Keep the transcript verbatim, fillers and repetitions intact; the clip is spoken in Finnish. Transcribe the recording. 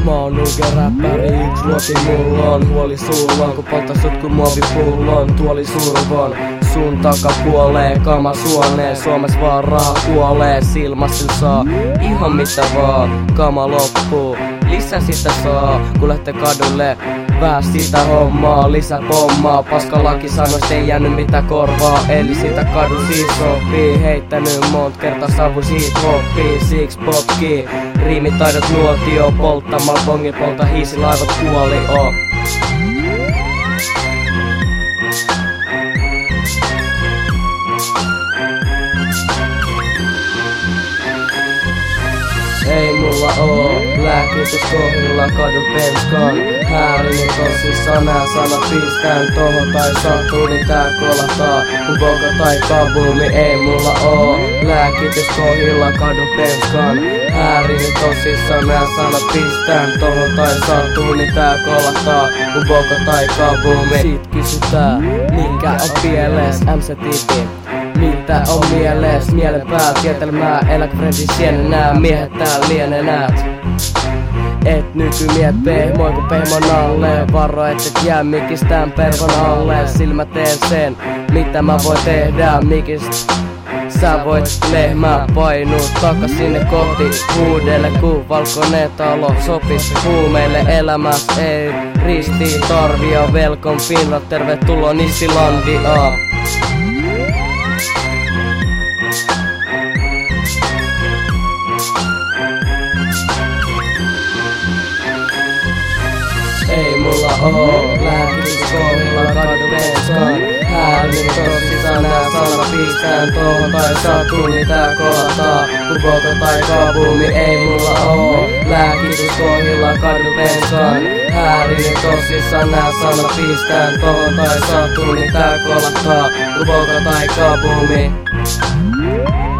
Mä oon nuke räppäri, yks luoti mulla on. Huoli sulla on, kun poltta sut kun muovipullon. Tuoli survon, sun takapuolee, kama suoneen. Suomes vaan raha kuolee, silmassil saa ihan mitä vaan. Kama loppuu, lisää sitä saa, kun lähtee kadulle. Vää sitä hommaa, lisää pommaa. Paskalaki sanois ei jäänyt mitä korvaa. Eli sitä kadu siis sopii. Heittänyt mont kertaa savu siitä hoppii. Six potkii, riimitaidot nuotio. Polttamal bongi polta hiisi laivat kuoli oo. Ei mulla oo lääkitys kohdilla kadun penskaan. Häärinen tosissaan nää sanat pistään tohon tai sattuu niin tää kolataan. Kun boka tai kabumi ei mulla oo lääkitys kohdilla kadun penskaan. Häärinen tosissaan nää sanat pistään tohon tai sattuu niin tää kolataan. Kun boka tai kabumi. Sit kysytään mikä on pieles M C T V. Mitä on mieles, mielen päät, tietelmää, eläk friendin sienen nää miehet tääl liene näet. Et nykymiet pehmoi ku pehmon alle. Varo et et jää mikistään pervon alle. Sillä mä teen sen, mitä mä voin tehdä mikist. Sä voit lehmää painuu takas sinne koti. Huudelle ku valkoinen talo sopis huumeille elämäs ei risti tarvia. Welcome Finland, tervetuloa Nissilandiaan. Ei mulla oo lääkitys kohdilla kadun penskaan. Häärinen tosissaan nää sanat pistään tohon tai sattuu niin tää kolataan. Kun boka tai kabumi ei mulla oo lääkitys kohdilla kadun penskaan. Häärinen tosissaan nää sanat pistään tohon tai sattuu niin tää kolataan. Kun boka tai kabumi.